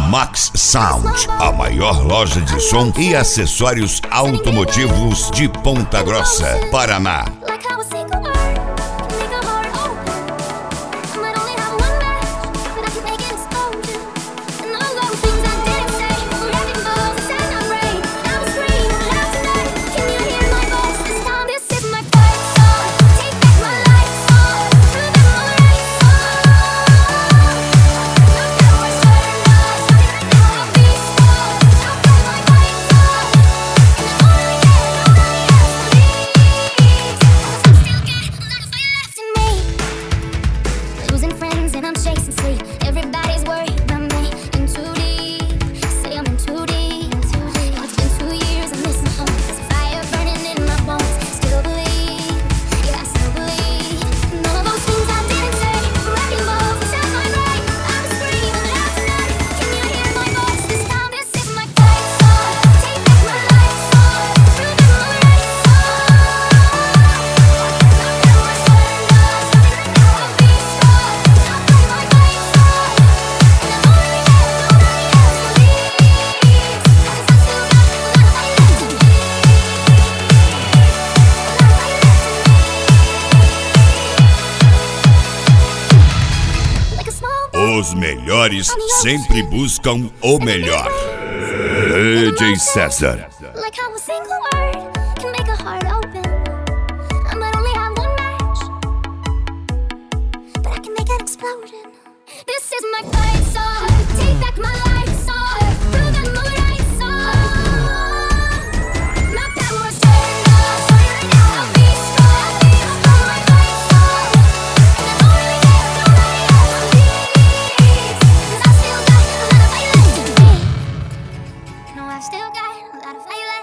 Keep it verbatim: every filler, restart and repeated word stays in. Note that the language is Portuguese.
Max Sound, a maior loja de som e acessórios automotivos de Ponta Grossa, Paraná. Os melhores sempre buscam o melhor. D J César. Still got